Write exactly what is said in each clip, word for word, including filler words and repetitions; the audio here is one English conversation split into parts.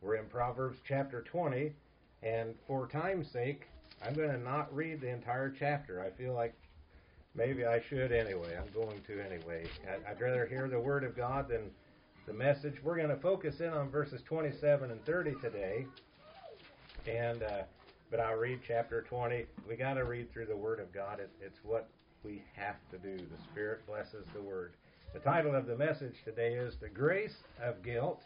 We're in Proverbs chapter twenty, and for time's sake, I'm going to not read the entire chapter. I feel like maybe I should anyway. I'm going to anyway. I'd rather hear the Word of God than the message. We're going to focus in on verses twenty-seven and thirty today, and uh, but I'll read chapter twenty. We got to read through the Word of God. It, it's what we have to do. The Spirit blesses the Word. The title of the message today is The Grace of Guilt.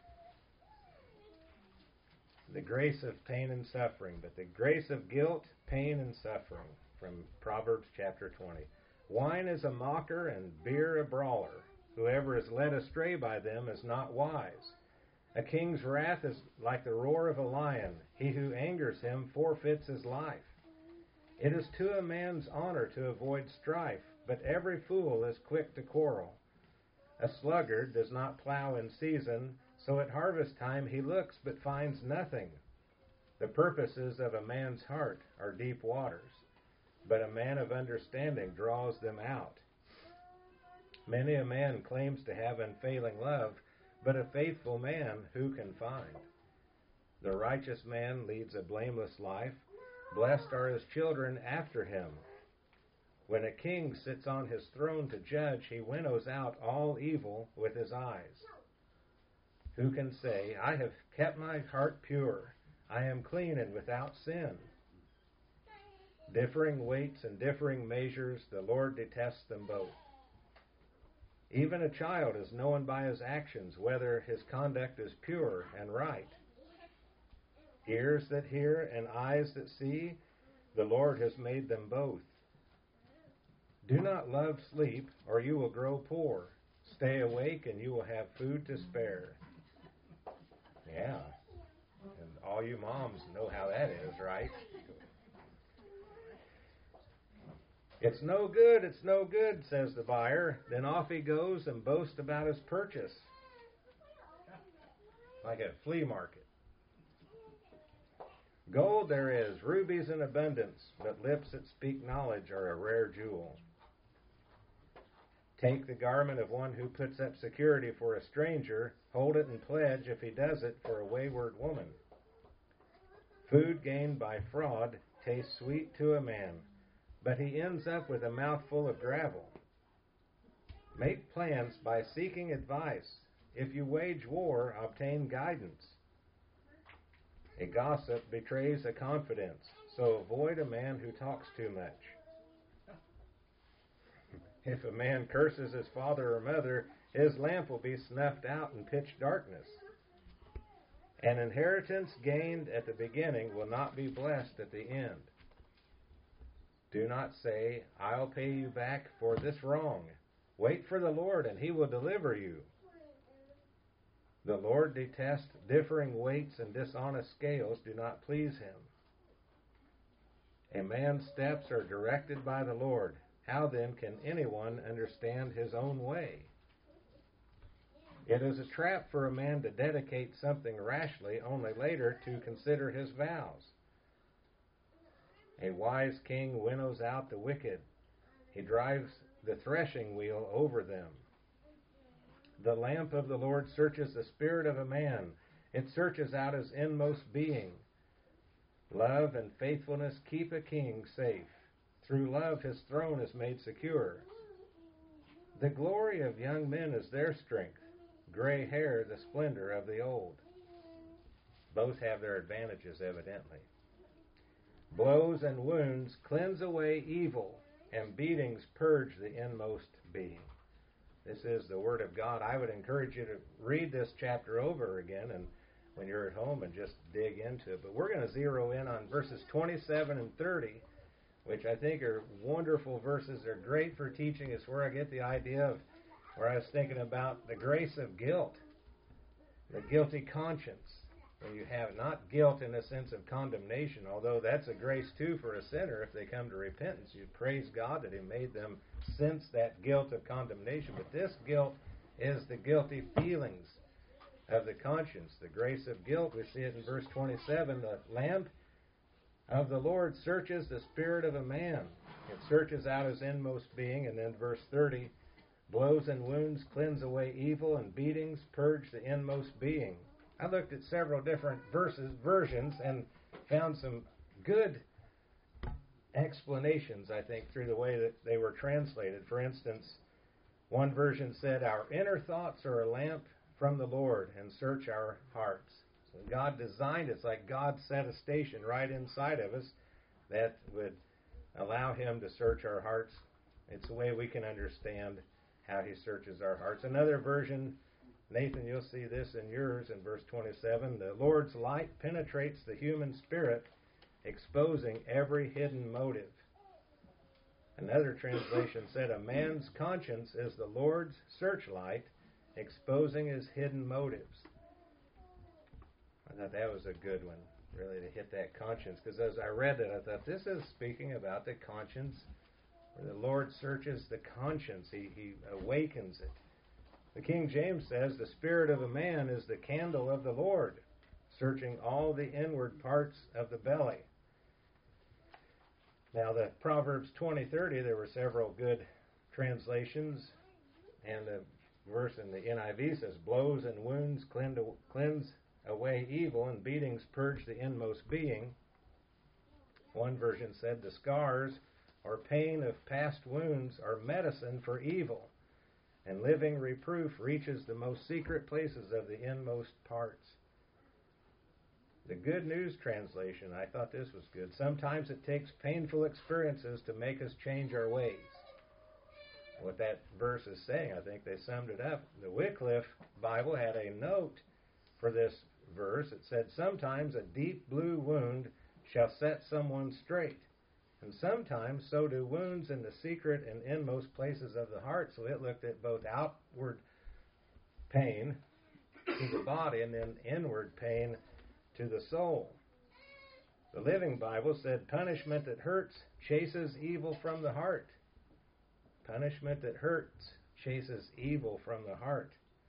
The grace of pain and suffering, but the grace of guilt, pain, and suffering, from Proverbs chapter twenty. Wine is a mocker and beer a brawler. Whoever is led astray by them is not wise. A king's wrath is like the roar of a lion. He who angers him forfeits his life. It is to a man's honor to avoid strife, but every fool is quick to quarrel. A sluggard does not plow in season, so at harvest time he looks but finds nothing. The purposes of a man's heart are deep waters, but a man of understanding draws them out. Many a man claims to have unfailing love, but a faithful man who can find? The righteous man leads a blameless life. Blessed are his children after him. When a king sits on his throne to judge, he winnows out all evil with his eyes. Who can say, I have kept my heart pure, I am clean and without sin? Differing weights and differing measures, the Lord detests them both. Even a child is known by his actions whether his conduct is pure and right. Ears that hear and eyes that see, the Lord has made them both. Do not love sleep, or you will grow poor. Stay awake, and you will have food to spare. Yeah, and all you moms know how that is, right? It's no good, it's no good, says the buyer. Then off he goes and boasts about his purchase. Like a flea market. Gold there is, rubies in abundance, but lips that speak knowledge are a rare jewel. Take the garment of one who puts up security for a stranger, hold it in pledge if he does it for a wayward woman. Food gained by fraud tastes sweet to a man, but he ends up with a mouthful of gravel. Make plans by seeking advice. If you wage war, obtain guidance. A gossip betrays a confidence, so avoid a man who talks too much. If a man curses his father or mother, his lamp will be snuffed out in pitch darkness. An inheritance gained at the beginning will not be blessed at the end. Do not say, I'll pay you back for this wrong. Wait for the Lord, and he will deliver you. The Lord detests differing weights, and dishonest scales do not please him. A man's steps are directed by the Lord. How then can anyone understand his own way? It is a trap for a man to dedicate something rashly, only later to consider his vows. A wise king winnows out the wicked. He drives the threshing wheel over them. The lamp of the Lord searches the spirit of a man. It searches out his inmost being. Love and faithfulness keep a king safe. Through love his throne is made secure. The glory of young men is their strength. Gray hair the splendor of the old. Both have their advantages, evidently. Blows and wounds cleanse away evil, and beatings purge the inmost being. This is the Word of God. I would encourage you to read this chapter over again and when you're at home and just dig into it. But we're going to zero in on verses twenty-seven and thirty, which I think are wonderful verses. They're great for teaching. It's where I get the idea of where I was thinking about the grace of guilt, the guilty conscience. When you have not guilt in the sense of condemnation, although that's a grace too for a sinner if they come to repentance. You praise God that he made them sense that guilt of condemnation. But this guilt is the guilty feelings of the conscience. The grace of guilt, we see it in verse twenty-seven. The lamp of the Lord searches the spirit of a man. It searches out his inmost being. And then verse thirty, blows and wounds cleanse away evil, and beatings purge the inmost being. I looked at several different verses, versions, and found some good explanations, I think, through the way that they were translated. For instance, one version said, "Our inner thoughts are a lamp from the Lord and search our hearts." So God designed it. It's like God set a station right inside of us that would allow Him to search our hearts. It's a way we can understand how He searches our hearts. Another version, Nathan, you'll see this in yours in verse twenty-seven. "The Lord's light penetrates the human spirit, exposing every hidden motive." Another translation said, "A man's conscience is the Lord's searchlight, exposing his hidden motives." I thought that was a good one, really, to hit that conscience. Because as I read it, I thought, this is speaking about the conscience, where the Lord searches the conscience. He, he awakens it. The King James says, "The spirit of a man is the candle of the Lord, searching all the inward parts of the belly." Now, the Proverbs twenty thirty, there were several good translations, and the verse in the N I V says, "Blows and wounds cleanse away evil, and beatings purge the inmost being." One version said, "The scars or pain of past wounds are medicine for evil, and living reproof reaches the most secret places of the inmost parts." The Good News translation, I thought this was good. "Sometimes it takes painful experiences to make us change our ways." What that verse is saying, I think they summed it up. The Wycliffe Bible had a note for this verse. It said, "Sometimes a deep blue wound shall set someone straight, and sometimes so do wounds in the secret and inmost places of the heart." So it looked at both outward pain to the body and then inward pain to the soul. The Living Bible said, "Punishment that hurts chases evil from the heart." Punishment that hurts chases evil from the heart.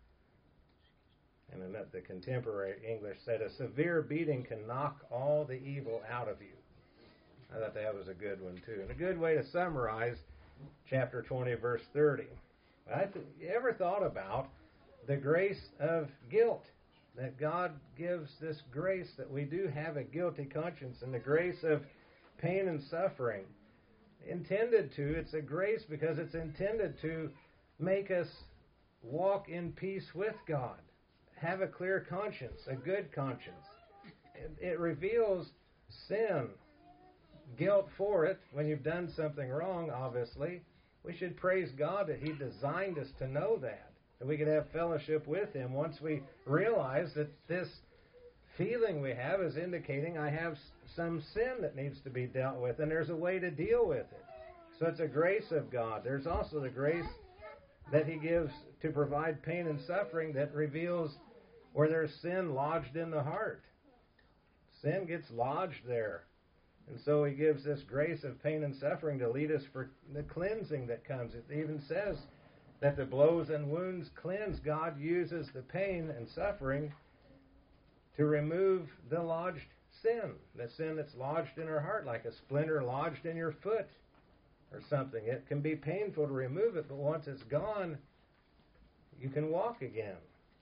And then the Contemporary English said, "A severe beating can knock all the evil out of you." I thought that was a good one, too. And a good way to summarize chapter twenty, verse thirty. I th- you ever thought about the grace of guilt? That God gives this grace that we do have a guilty conscience, and the grace of pain and suffering. Intended to, it's a grace because it's intended to make us walk in peace with God. Have a clear conscience, a good conscience. It, it reveals sin, guilt for it. When you've done something wrong, obviously, we should praise God that He designed us to know that. That we could have fellowship with Him once we realize that this feeling we have is indicating I have some sin that needs to be dealt with, and there's a way to deal with it. So it's a grace of God. There's also the grace that He gives to provide pain and suffering that reveals where there's sin lodged in the heart. Sin gets lodged there. And so He gives this grace of pain and suffering to lead us for the cleansing that comes. It even says that the blows and wounds cleanse. God uses the pain and suffering to remove the lodged sin, the sin that's lodged in our heart, like a splinter lodged in your foot or something. It can be painful to remove it, but once it's gone, you can walk again.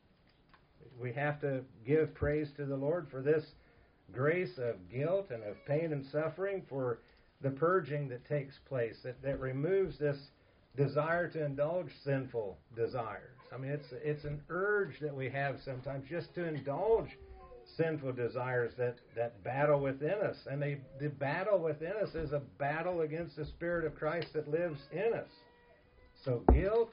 We have to give praise to the Lord for this grace of guilt and of pain and suffering, for the purging that takes place, that, that removes this desire to indulge sinful desires. I mean, it's it's an urge that we have sometimes just to indulge sinful desires that, that battle within us. And they, the battle within us is a battle against the Spirit of Christ that lives in us. So guilt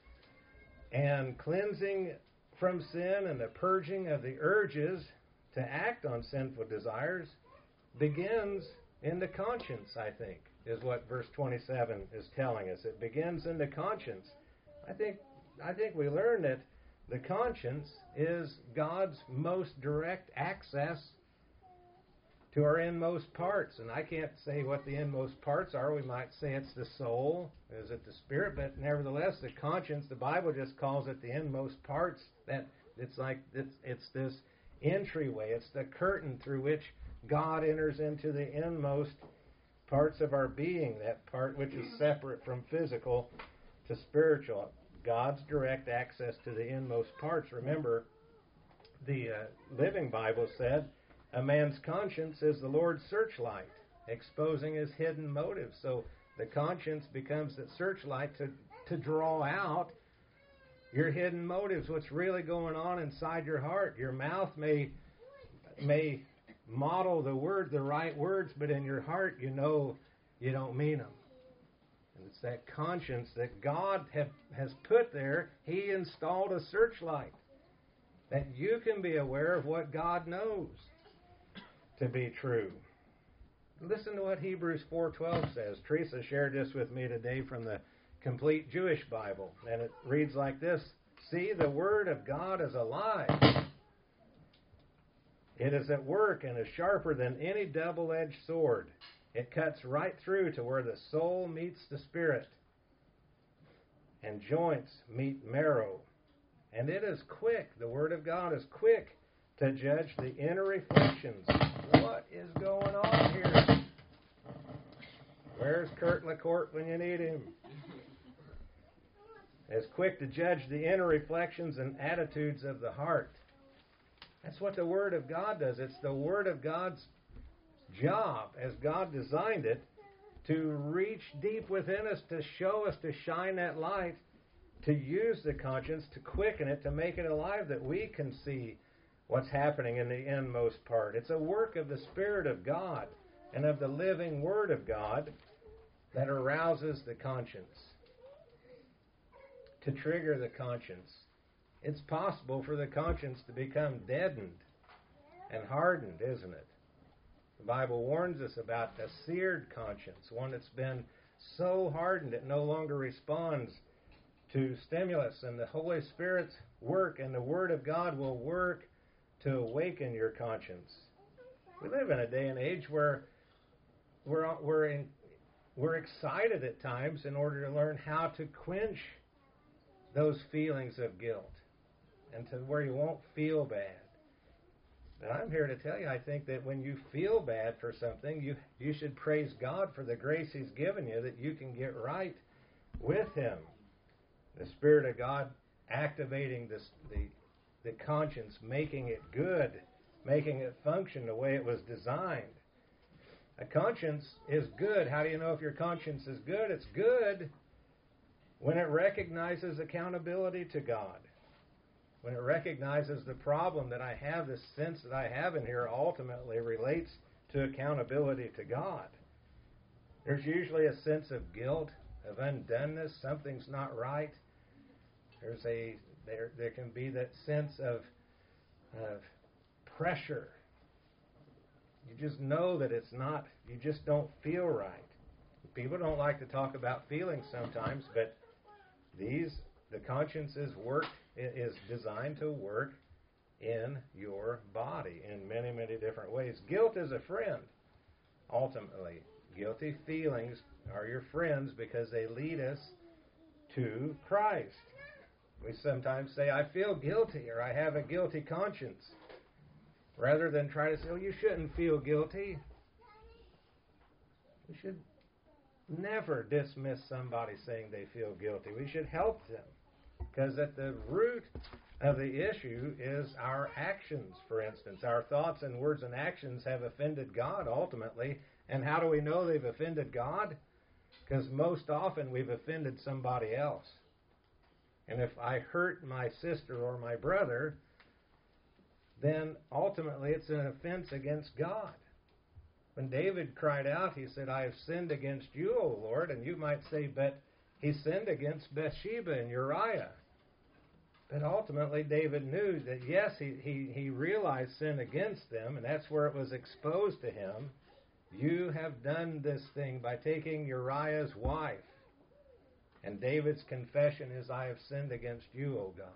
and cleansing from sin and the purging of the urges to act on sinful desires begins in the conscience, I think, is what verse twenty-seven is telling us. It begins in the conscience. I think I think we learn that the conscience is God's most direct access to our inmost parts. And I can't say what the inmost parts are. We might say it's the soul. Is it the spirit? But nevertheless, the conscience, the Bible just calls it the inmost parts. That it's like it's, it's this entryway. It's the curtain through which God enters into the inmost parts of our being, that part which is separate from physical to spiritual. God's direct access to the inmost parts. Remember, the uh, Living Bible said, a man's conscience is the Lord's searchlight, exposing his hidden motives. So the conscience becomes the searchlight to, to draw out your hidden motives, what's really going on inside your heart. Your mouth may may model the word, the right words, but in your heart you know you don't mean them. And it's that conscience that God have, has put there. He installed a searchlight that you can be aware of what God knows to be true. Listen to what Hebrews four twelve says. Teresa shared this with me today from the Complete Jewish Bible, and it reads like this: "See, the Word of God is alive. It is at work and is sharper than any double-edged sword. It cuts right through to where the soul meets the spirit, and joints meet marrow. And it is quick," the Word of God is quick, "to judge the inner reflections." What is going on here? Where's Kurt LaCourte when you need him? Is quick to judge the inner reflections and attitudes of the heart. That's what the Word of God does. It's the Word of God's job, as God designed it, to reach deep within us, to show us, to shine that light, to use the conscience, to quicken it, to make it alive, that we can see what's happening in the inmost part. It's a work of the Spirit of God and of the living Word of God that arouses the conscience. To trigger the conscience. It's possible for the conscience to become deadened and hardened, isn't it? The Bible warns us about a seared conscience, one that's been so hardened it no longer responds to stimulus. And the Holy Spirit's work and the Word of God will work to awaken your conscience. We live in a day and age where we're we're in, we're excited at times in order to learn how to quench those feelings of guilt, and to where you won't feel bad. But I'm here to tell you, I think that when you feel bad for something, you you should praise God for the grace He's given you that you can get right with Him. The Spirit of God activating this, the the conscience, making it good, making it function the way it was designed. A conscience is good. How do you know if your conscience is good? It's good when it recognizes accountability to God. When it recognizes the problem that I have, this sense that I have in here ultimately relates to accountability to God. There's usually a sense of guilt, of undoneness, something's not right. There's a there there can be that sense of of pressure. You just know that it's not, you just don't feel right. People don't like to talk about feelings sometimes, but these, the conscience's work is designed to work in your body in many, many different ways. Guilt is a friend, ultimately. Guilty feelings are your friends because they lead us to Christ. We sometimes say, I feel guilty, or I have a guilty conscience, rather than try to say, oh, you shouldn't feel guilty. We should never dismiss somebody saying they feel guilty. We should help them, because at the root of the issue is our actions, for instance. Our thoughts and words and actions have offended God ultimately. And how do we know they've offended God? Because most often we've offended somebody else. And if I hurt my sister or my brother, then ultimately it's an offense against God. When David cried out, he said, I have sinned against you, O Lord. And you might say, but he sinned against Bathsheba and Uriah. But ultimately David knew that, yes, he, he, he realized sin against them, and that's where it was exposed to him. You have done this thing by taking Uriah's wife. And David's confession is, I have sinned against you, O God.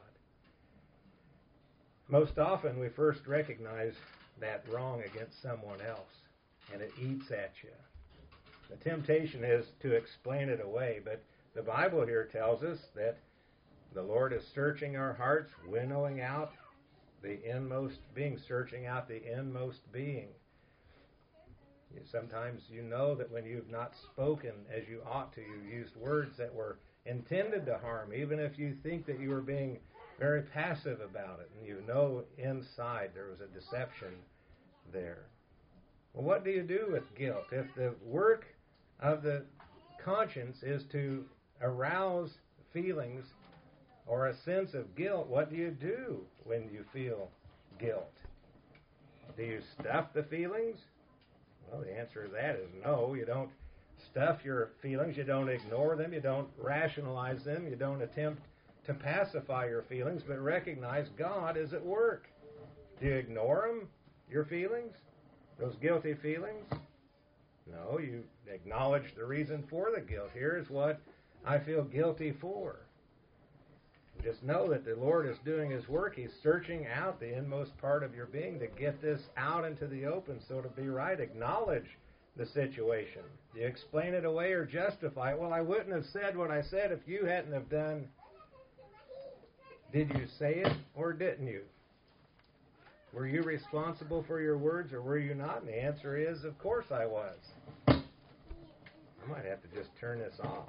Most often we first recognize that wrong against someone else, and it eats at you. The temptation is to explain it away, but the Bible here tells us that the Lord is searching our hearts, winnowing out the inmost being, searching out the inmost being. Sometimes you know that when you've not spoken as you ought to, you've used words that were intended to harm, even if you think that you were being very passive about it, and you know inside there was a deception there. Well, what do you do with guilt? If the work of the conscience is to arouse feelings or a sense of guilt, what do you do when you feel guilt? Do you stuff the feelings? Well, the answer to that is no. You don't stuff your feelings. You don't ignore them. You don't rationalize them. You don't attempt to pacify your feelings, but recognize God is at work. Do you ignore them, your feelings, those guilty feelings? No, you acknowledge the reason for the guilt. Here's what I feel guilty for. Just know that the Lord is doing His work. He's searching out the inmost part of your being to get this out into the open. So to be right, acknowledge the situation. Do you explain it away or justify it? Well, I wouldn't have said what I said if you hadn't have done. Did you say it or didn't you? Were you responsible for your words or were you not? And the answer is, of course I was. I might have to just turn this off.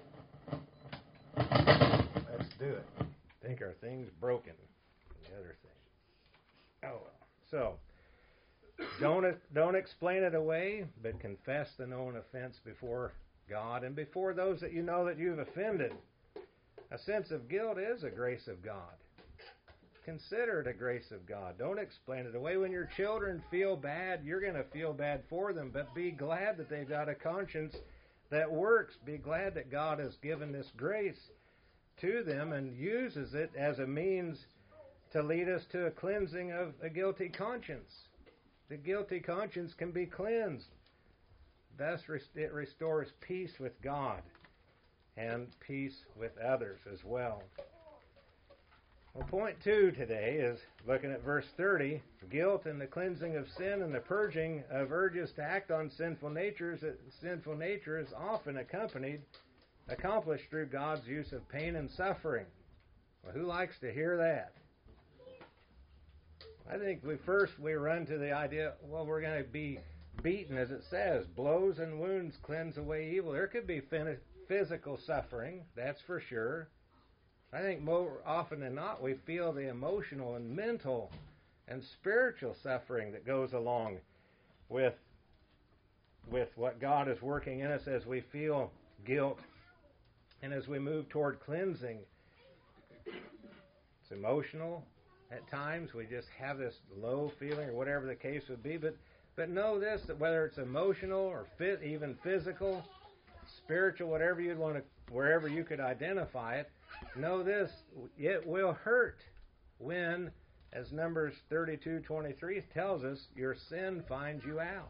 Let's do it. I think our thing's broken. The other thing. Oh, well. So, don't, don't explain it away, but confess the known offense before God and before those that you know that you've offended. A sense of guilt is a grace of God. Consider it a grace of God. Don't explain it away. When your children feel bad, you're going to feel bad for them, but be glad that they've got a conscience that works. Be glad that God has given this grace to them and uses it as a means to lead us to a cleansing of a guilty conscience. The guilty conscience can be cleansed. Thus it restores peace with God and peace with others as well. Well, point two today is looking at verse thirty, guilt and the cleansing of sin and the purging of urges to act on sinful natures. Sinful nature is often accompanied, accomplished through God's use of pain and suffering. Well, who likes to hear that? I think we first we run to the idea, well, we're going to be beaten, as it says, blows and wounds cleanse away evil. There could be physical suffering, that's for sure. I think more often than not we feel the emotional and mental and spiritual suffering that goes along with, with what God is working in us as we feel guilt and as we move toward cleansing. It's emotional. At times we just have this low feeling or whatever the case would be. But but know this, that whether it's emotional or fit, even physical, spiritual, whatever you'd want to, wherever you could identify it, know this, it will hurt when, as Numbers thirty-two twenty-three tells us, your sin finds you out.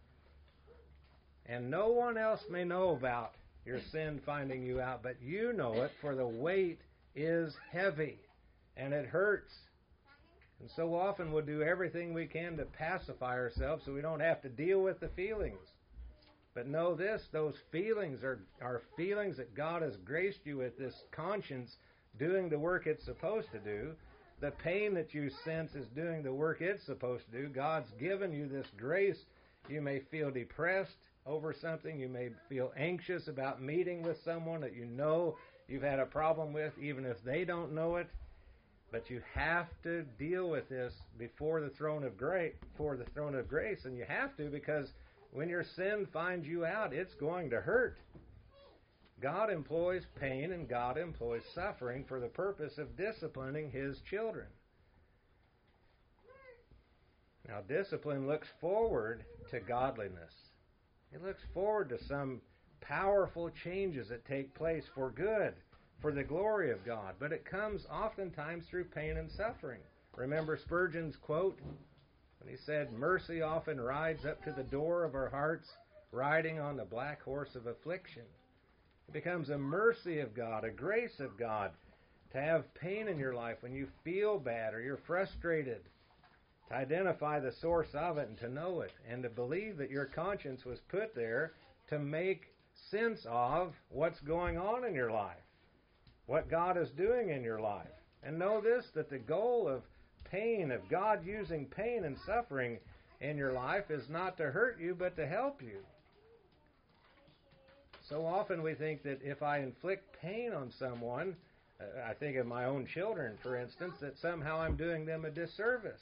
And no one else may know about your sin finding you out, but you know it, for the weight is heavy and it hurts. And so often we'll do everything we can to pacify ourselves so we don't have to deal with the feelings. But know this, those feelings are, are feelings that God has graced you with, this conscience doing the work it's supposed to do. The pain that you sense is doing the work it's supposed to do. God's given you this grace. You may feel depressed over something. You may feel anxious about meeting with someone that you know you've had a problem with, even if they don't know it. But you have to deal with this before the throne of grace, before the throne of grace, and you have to, because when your sin finds you out, it's going to hurt. God employs pain and God employs suffering for the purpose of disciplining His children. Now, discipline looks forward to godliness. It looks forward to some powerful changes that take place for good, for the glory of God. But it comes oftentimes through pain and suffering. Remember Spurgeon's quote when he said, "Mercy often rides up to the door of our hearts, riding on the black horse of affliction." It becomes a mercy of God, a grace of God, to have pain in your life when you feel bad or you're frustrated, to identify the source of it and to know it, and to believe that your conscience was put there to make sense of what's going on in your life, what God is doing in your life. And know this, that the goal of pain, of God using pain and suffering in your life, is not to hurt you, but to help you. So often we think that if I inflict pain on someone, I think of my own children, for instance, that somehow I'm doing them a disservice.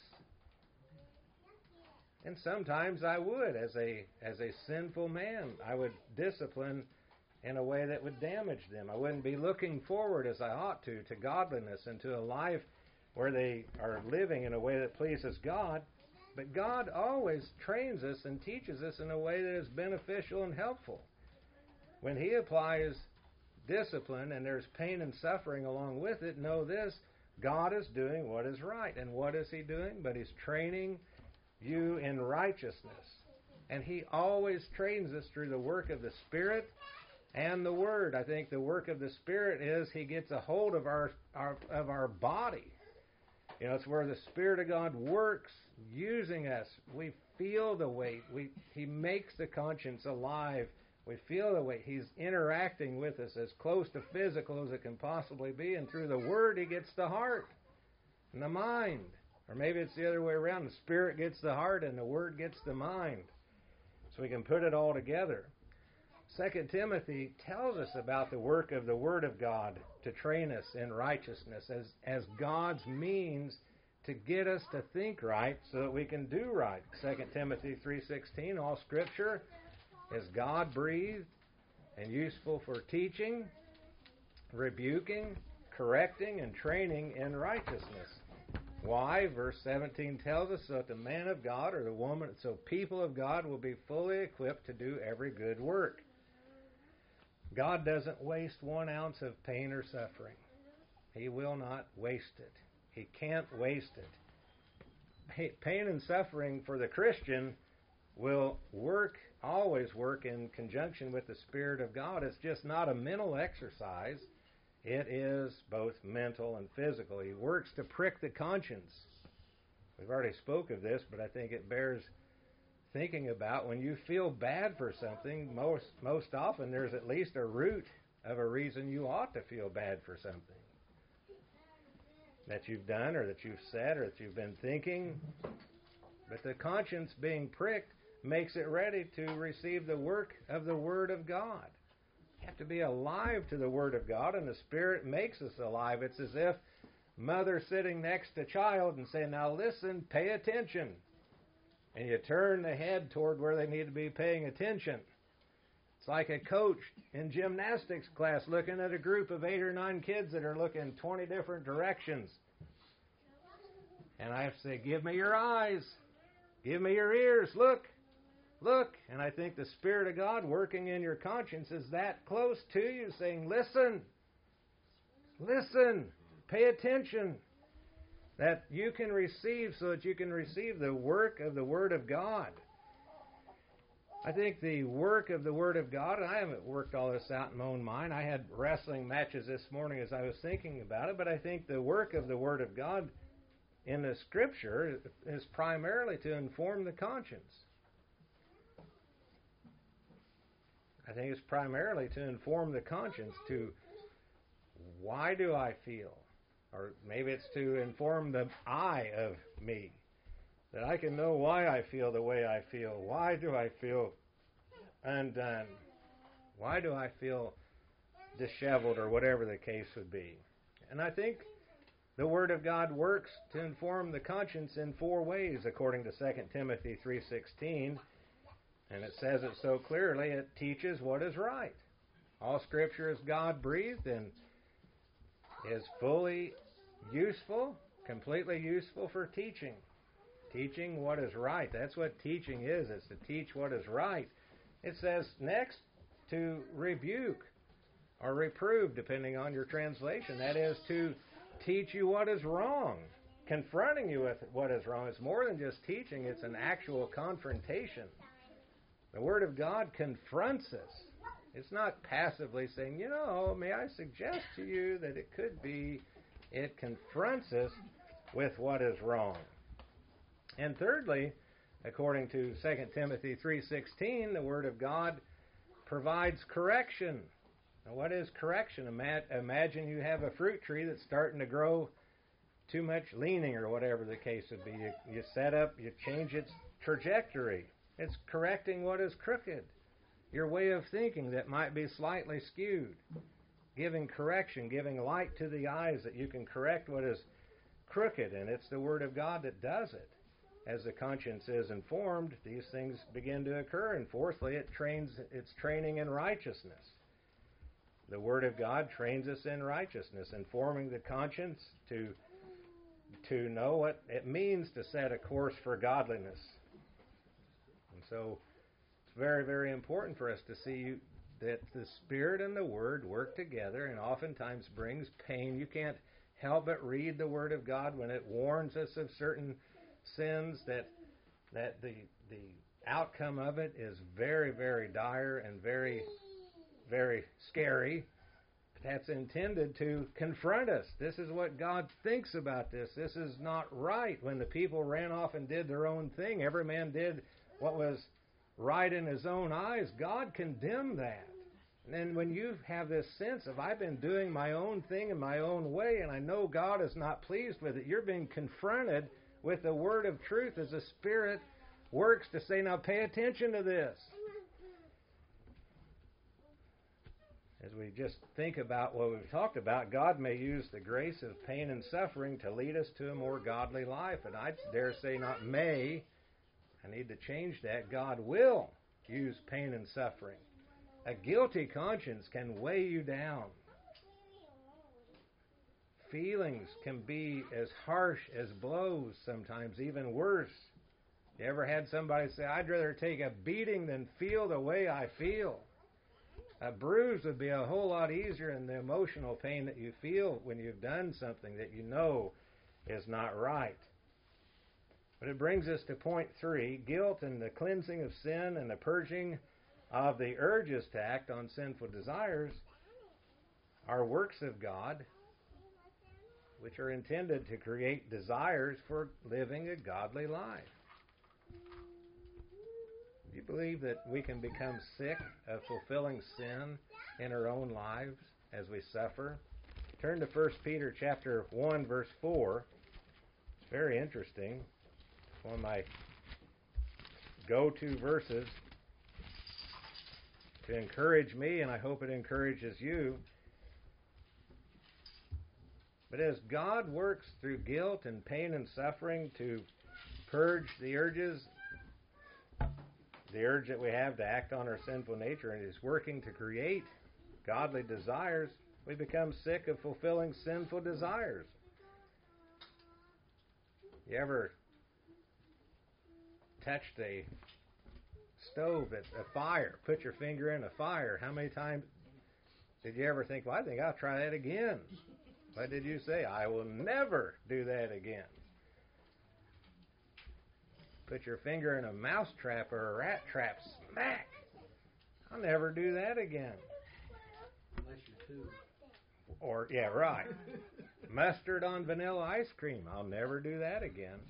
And sometimes I would, as a as a sinful man, I would discipline in a way that would damage them. I wouldn't be looking forward as I ought to to godliness and to a life where they are living in a way that pleases God. But God always trains us and teaches us in a way that is beneficial and helpful. When He applies discipline and there's pain and suffering along with it, know this: God is doing what is right. And what is He doing? But He's training you in righteousness. And He always trains us through the work of the Spirit and the Word. I think the work of the Spirit is He gets a hold of our, our of our body. You know, it's where the Spirit of God works, using us. We feel the weight. We He makes the conscience alive. We feel the weight. He's interacting with us as close to physical as it can possibly be. And through the Word, He gets the heart and the mind. Or maybe it's the other way around. The Spirit gets the heart and the Word gets the mind. So we can put it all together. Second Timothy tells us about the work of the Word of God to train us in righteousness as, as God's means to get us to think right so that we can do right. Second Timothy three sixteen, all Scripture is God-breathed and useful for teaching, rebuking, correcting, and training in righteousness. Why? Verse seventeen tells us, so that the man of God or the woman, so people of God will be fully equipped to do every good work. God doesn't waste one ounce of pain or suffering. He will not waste it. He can't waste it. Pain and suffering for the Christian will work, always work in conjunction with the Spirit of God. It's just not a mental exercise. It is both mental and physical. He works to prick the conscience. We've already spoke of this, but I think it bears thinking about. When you feel bad for something, most most often there's at least a root of a reason you ought to feel bad for something that you've done or that you've said or that you've been thinking. But the conscience being pricked makes it ready to receive the work of the Word of God. You have to be alive to the Word of God, and the Spirit makes us alive. It's as if mother sitting next to child and saying, now listen, pay attention. And you turn the head toward where they need to be paying attention. It's like a coach in gymnastics class looking at a group of eight or nine kids that are looking twenty different directions. And I have to say, give me your eyes. Give me your ears. Look. Look. And I think the Spirit of God working in your conscience is that close to you, saying, listen. Listen. Pay attention. That you can receive, so that you can receive the work of the Word of God. I think the work of the Word of God, and I haven't worked all this out in my own mind. I had wrestling matches this morning as I was thinking about it, but I think the work of the Word of God in the Scripture is primarily to inform the conscience. I think it's primarily to inform the conscience to, why do I feel? Or maybe it's to inform the I of me, that I can know why I feel the way I feel. Why do I feel undone? Why do I feel disheveled, or whatever the case would be? And I think the Word of God works to inform the conscience in four ways, according to Second Timothy three sixteen. And it says it so clearly, it teaches what is right. All Scripture is God-breathed and is fully useful, completely useful for teaching. Teaching what is right. That's what teaching is. It's to teach what is right. It says next to rebuke or reprove, depending on your translation. That is to teach you what is wrong, confronting you with what is wrong. It's more than just teaching. It's an actual confrontation. The Word of God confronts us. It's not passively saying, you know, may I suggest to you that it could be. It confronts us with what is wrong. And thirdly, according to Second Timothy three sixteen, the Word of God provides correction. Now, what is correction? Imagine you have a fruit tree that's starting to grow too much leaning, or whatever the case would be. You, you set up, you change its trajectory. It's correcting what is crooked. Your way of thinking that might be slightly skewed. giving correction, giving light to the eyes that you can correct what is crooked, and it's the Word of God that does it. As the conscience is informed, these things begin to occur, and fourthly, it trains it's training in righteousness. The Word of God trains us in righteousness, informing the conscience to to know what it means to set a course for godliness. And so it's very, very important for us to see that the Spirit and the Word work together, and oftentimes brings pain. You can't help but read the Word of God when it warns us of certain sins, that that the the outcome of it is very, very dire and very, very scary. That's intended to confront us. This is what God thinks about this. This is not right. When the people ran off and did their own thing, every man did what was right in his own eyes. God condemned that. And then when you have this sense of, I've been doing my own thing in my own way, and I know God is not pleased with it, you're being confronted with the word of truth as the Spirit works to say, now pay attention to this. As we just think about what we've talked about, God may use the grace of pain and suffering to lead us to a more godly life. And I dare say not may, I need to change that. God will use pain and suffering. A guilty conscience can weigh you down. Feelings can be as harsh as blows sometimes, even worse. You ever had somebody say, I'd rather take a beating than feel the way I feel? A bruise would be a whole lot easier than the emotional pain that you feel when you've done something that you know is not right. But it brings us to point three, guilt and the cleansing of sin and the purging of the urges to act on sinful desires are works of God, which are intended to create desires for living a godly life. Do you believe that we can become sick of fulfilling sin in our own lives as we suffer? Turn to First Peter chapter one, verse four. It's very interesting. It's one of my go-to verses to encourage me, and I hope it encourages you. But as God works through guilt and pain and suffering to purge the urges, the urge that we have to act on our sinful nature, and is working to create godly desires, we become sick of fulfilling sinful desires. You ever touched a stove at a fire, put your finger in a fire? How many times did you ever think, well, I think I'll try that again? What did you say? I will never do that again. Put your finger in a mouse trap or a rat trap, smack. I'll never do that again. Unless you're two. Or, yeah, right. Mustard on vanilla ice cream. I'll never do that again.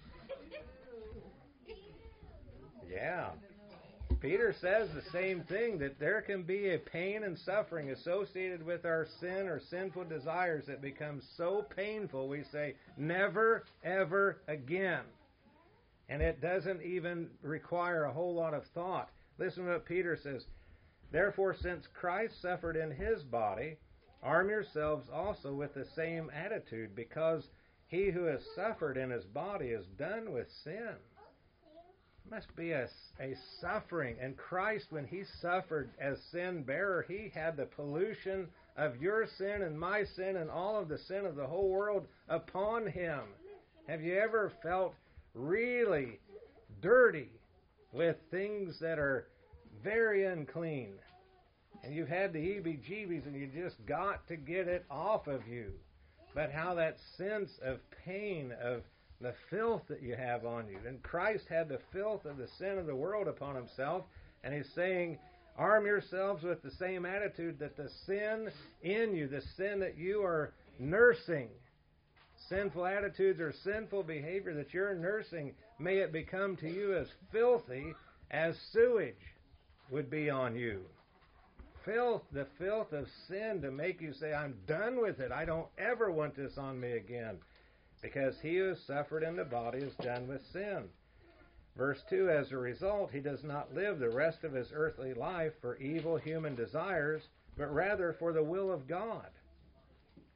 Yeah. Peter says the same thing, that there can be a pain and suffering associated with our sin or sinful desires that becomes so painful we say, never, ever again. And it doesn't even require a whole lot of thought. Listen to what Peter says. Therefore, since Christ suffered in his body, arm yourselves also with the same attitude, because he who has suffered in his body is done with sin. It must be a, a suffering. And Christ, when he suffered as sin bearer, he had the pollution of your sin and my sin and all of the sin of the whole world upon him. Have you ever felt really dirty with things that are very unclean, and you've had the heebie-jeebies and you just got to get it off of you? But how that sense of pain, of the filth that you have on you, and Christ had the filth of the sin of the world upon himself, and he's saying, arm yourselves with the same attitude, that the sin in you, the sin that you are nursing, sinful attitudes or sinful behavior that you're nursing, may it become to you as filthy as sewage would be on you. Filth, the filth of sin, to make you say, I'm done with it. I don't ever want this on me again. Because he who has suffered in the body is done with sin. Verse two, as a result, he does not live the rest of his earthly life for evil human desires, but rather for the will of God.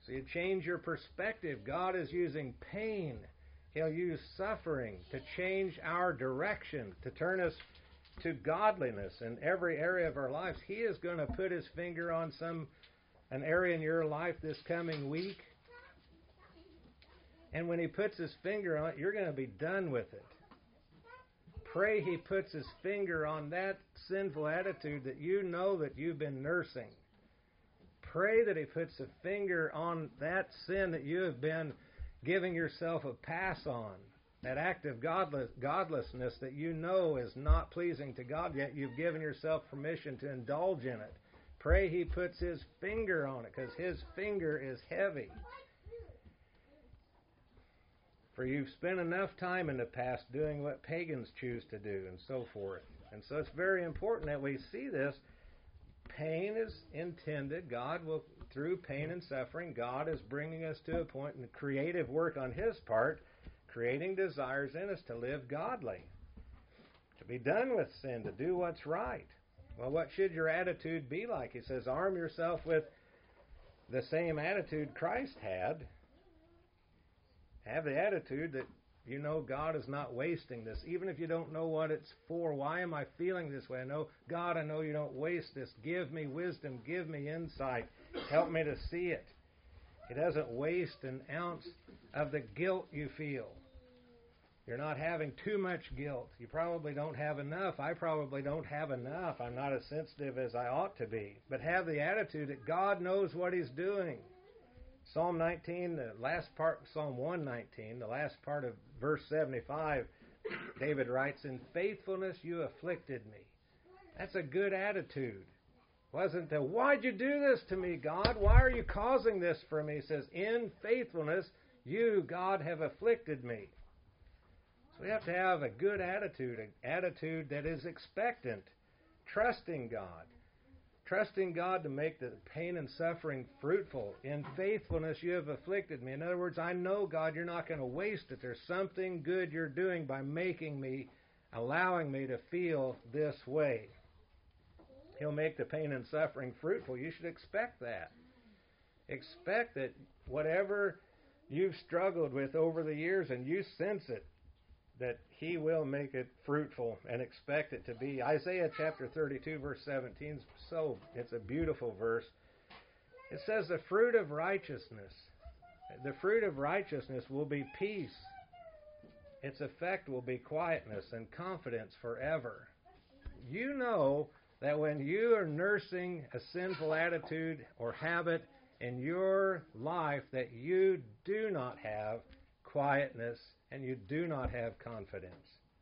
So you change your perspective. God is using pain. He'll use suffering to change our direction, to turn us to godliness in every area of our lives. He is going to put His finger on some an area in your life this coming week. And when He puts His finger on it, you're going to be done with it. Pray He puts His finger on that sinful attitude that you know that you've been nursing. Pray that He puts a finger on that sin that you have been giving yourself a pass on. That act of godless, godlessness that you know is not pleasing to God, yet you've given yourself permission to indulge in it. Pray He puts His finger on it, because His finger is heavy. For you've spent enough time in the past doing what pagans choose to do, and so forth. And so it's very important that we see this. Pain is intended. God will, through pain and suffering, God is bringing us to a point in creative work on His part, creating desires in us to live godly, to be done with sin, to do what's right. Well, what should your attitude be like? He says, arm yourself with the same attitude Christ had. Have the attitude that you know God is not wasting this. Even if you don't know what it's for, why am I feeling this way? I know, God, I know you don't waste this. Give me wisdom. Give me insight. Help me to see it. He doesn't waste an ounce of the guilt you feel. You're not having too much guilt. You probably don't have enough. I probably don't have enough. I'm not as sensitive as I ought to be. But have the attitude that God knows what He's doing. Psalm nineteen, the last part, Psalm one nineteen, the last part of verse seventy-five, David writes, in faithfulness you afflicted me. That's a good attitude. Wasn't the, why'd you do this to me, God? Why are you causing this for me? He says, in faithfulness you, God, have afflicted me. So we have to have a good attitude, an attitude that is expectant, trusting God. Trusting God to make the pain and suffering fruitful. In faithfulness you have afflicted me. In other words, I know, God, you're not going to waste it. There's something good you're doing by making me, allowing me to feel this way. He'll make the pain and suffering fruitful. You should expect that. Expect that whatever you've struggled with over the years, and you sense it, that He will make it fruitful, and expect it to be. Isaiah chapter thirty-two, verse seventeen, so it's a beautiful verse. It says, the fruit of righteousness, the fruit of righteousness will be peace. Its effect will be quietness and confidence forever. You know that when you are nursing a sinful attitude or habit in your life, that you do not have quietness and you do not have confidence.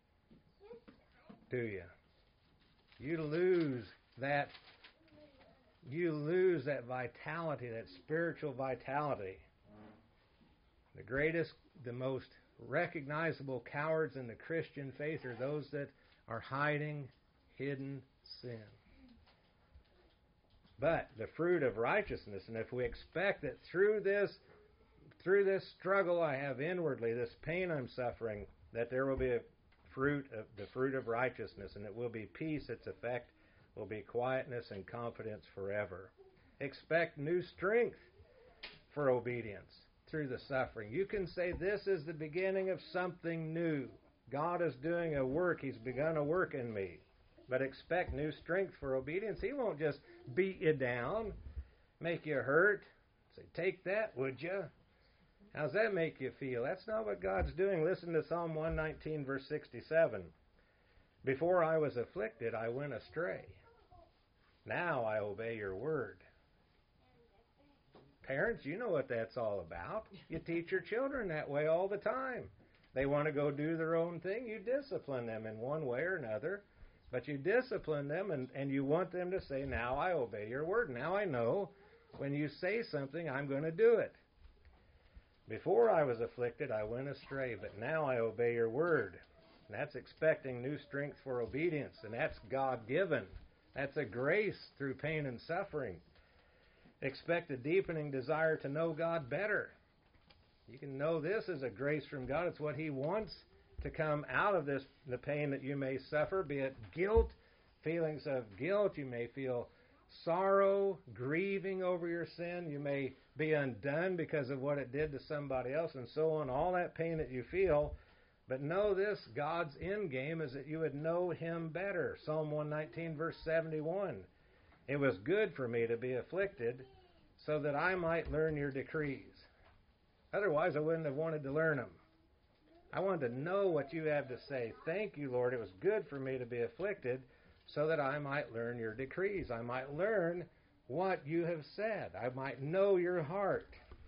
Do you? You lose that you lose that vitality, that spiritual vitality. The greatest, the most recognizable cowards in the Christian faith are those that are hiding hidden sin. But the fruit of righteousness, and if we expect that through this through this struggle I have inwardly, this pain I'm suffering, that there will be a fruit of the fruit of righteousness, and it will be peace. Its effect will be quietness and confidence forever. Expect new strength for obedience through the suffering. You can say, this is the beginning of something new. God is doing a work. He's begun a work in me. But expect new strength for obedience. He won't just beat you down, make you hurt. Say, take that, would you? How's that make you feel? That's not what God's doing. Listen to Psalm one nineteen, verse sixty-seven. Before I was afflicted, I went astray. Now I obey your word. Parents, you know what that's all about. You teach your children that way all the time. They want to go do their own thing. You discipline them in one way or another. But you discipline them, and, and you want them to say, now I obey your word. Now I know when you say something, I'm going to do it. Before I was afflicted, I went astray, but now I obey your word. And that's expecting new strength for obedience, and that's God-given. That's a grace through pain and suffering. Expect a deepening desire to know God better. You can know this is a grace from God. It's what He wants to come out of this, the pain that you may suffer, be it guilt, feelings of guilt. You may feel sorrow, grieving over your sin. You may be undone because of what it did to somebody else and so on, all that pain that you feel. But know this, God's end game is that you would know Him better. Psalm one nineteen, verse seventy-one. It was good for me to be afflicted so that I might learn your decrees. Otherwise, I wouldn't have wanted to learn them. I wanted to know what you have to say. Thank you, Lord. It was good for me to be afflicted so that I might learn your decrees. I might learn what you have said. I might know your heart.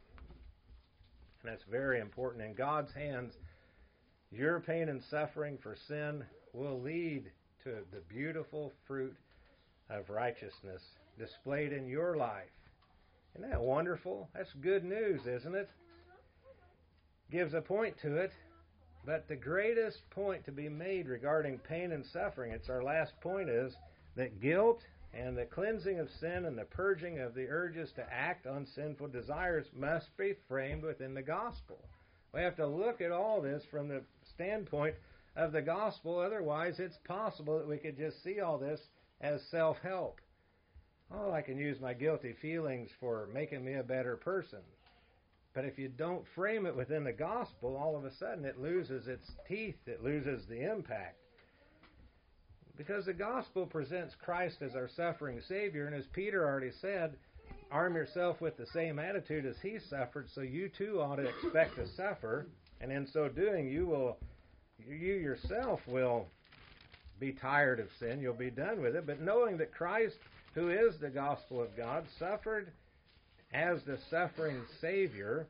And that's very important. In God's hands, your pain and suffering for sin will lead to the beautiful fruit of righteousness displayed in your life. Isn't that wonderful? That's good news, isn't it? Gives a point to it. But the greatest point to be made regarding pain and suffering, it's our last point, is that guilt and the cleansing of sin and the purging of the urges to act on sinful desires must be framed within the gospel. We have to look at all this from the standpoint of the gospel. Otherwise, it's possible that we could just see all this as self-help. Oh, I can use my guilty feelings for making me a better person. But if you don't frame it within the gospel, all of a sudden it loses its teeth, it loses the impact. Because the gospel presents Christ as our suffering Savior, and as Peter already said, arm yourself with the same attitude as He suffered, so you too ought to expect to suffer, and in so doing you will, you yourself will be tired of sin, you'll be done with it, but knowing that Christ, who is the gospel of God, suffered as the suffering Savior,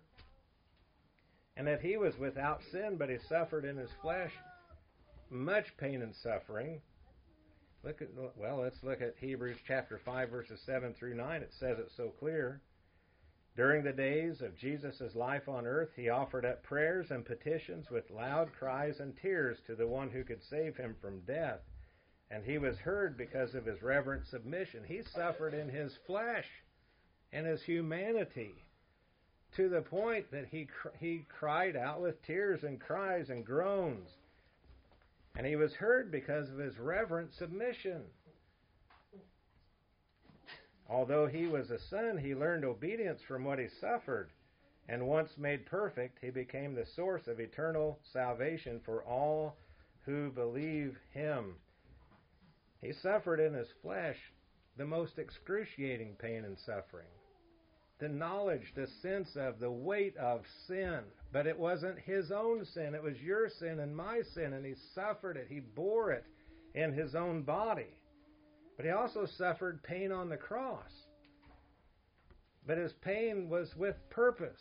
and that He was without sin, but He suffered in His flesh much pain and suffering. Look at well, let's look at Hebrews chapter five, verses seven through nine. It says it so clear. During the days of Jesus' life on earth, He offered up prayers and petitions with loud cries and tears to the one who could save Him from death. And He was heard because of His reverent submission. He suffered in His flesh and His humanity, to the point that he cr- he cried out with tears and cries and groans. And He was heard because of His reverent submission. Although He was a son, He learned obedience from what He suffered. And once made perfect, He became the source of eternal salvation for all who believe Him. He suffered in His flesh the most excruciating pain and suffering. The knowledge, the sense of, the weight of sin. But it wasn't His own sin. It was your sin and my sin, and He suffered it. He bore it in His own body. But He also suffered pain on the cross. But His pain was with purpose.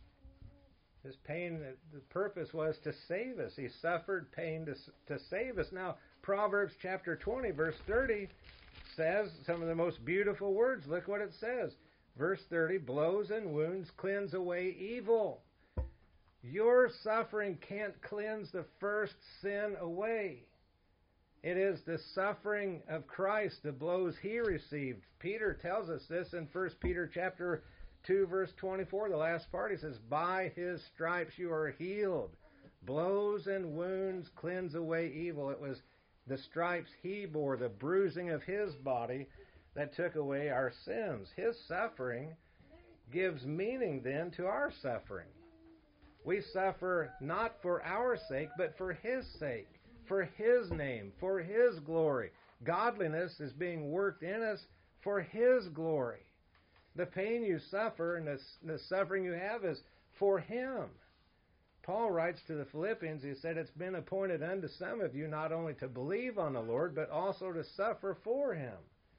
His pain, the purpose was to save us. He suffered pain to, to save us. Now, Proverbs chapter twenty, verse thirty says some of the most beautiful words. Look what it says. Verse thirty, blows and wounds cleanse away evil. Your suffering can't cleanse the first sin away. It is the suffering of Christ, the blows He received. Peter tells us this in First Peter chapter two, verse twenty-four. The last part, he says, by His stripes you are healed. Blows and wounds cleanse away evil. It was the stripes He bore, the bruising of His body, that took away our sins. His suffering gives meaning then to our suffering. We suffer not for our sake, but for His sake, for His name, for His glory. Godliness is being worked in us for His glory. The pain you suffer and the, the suffering you have is for Him. Paul writes to the Philippians, he said, it's been appointed unto some of you not only to believe on the Lord, but also to suffer for Him.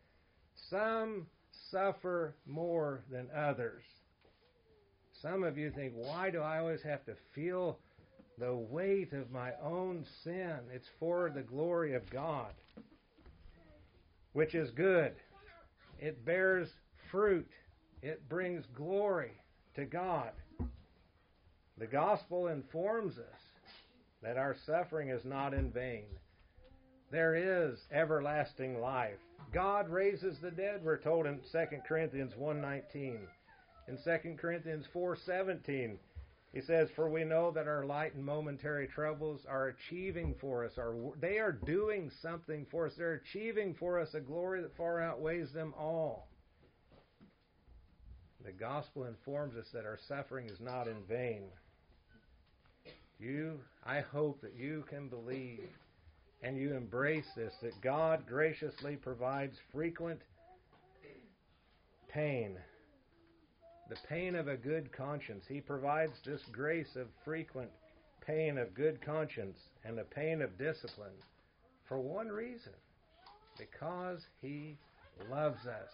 Some suffer more than others. Some of you think, why do I always have to feel the weight of my own sin? It's for the glory of God, which is good. It bears fruit. It brings glory to God. The gospel informs us that our suffering is not in vain. There is everlasting life. God raises the dead, we're told in Second Corinthians one nineteen. In Second Corinthians four seventeen, He says, for we know that our light and momentary troubles are achieving for us, are, they are doing something for us. They're achieving for us a glory that far outweighs them all. The gospel informs us that our suffering is not in vain. You, I hope that you can believe and you embrace this, that God graciously provides frequent pain. The pain of a good conscience. He provides this grace of frequent pain of good conscience and the pain of discipline for one reason. Because He loves us.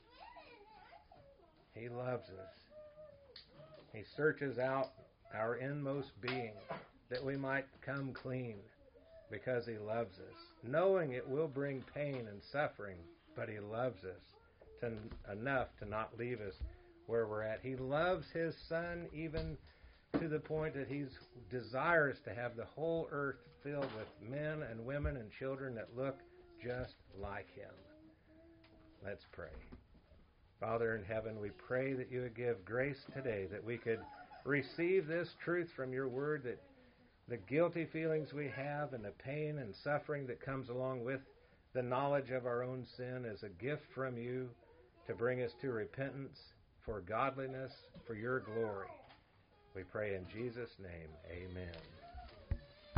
He loves us. He searches out our inmost being that we might come clean because He loves us. Knowing it will bring pain and suffering, but He loves us to, enough to not leave us where we're at. He loves His Son even to the point that He desires to have the whole earth filled with men and women and children that look just like Him. Let's pray. Father in heaven, we pray that You would give grace today, that we could receive this truth from Your Word, that the guilty feelings we have and the pain and suffering that comes along with the knowledge of our own sin is a gift from You to bring us to repentance, for godliness, for Your glory. We pray in Jesus' name, amen.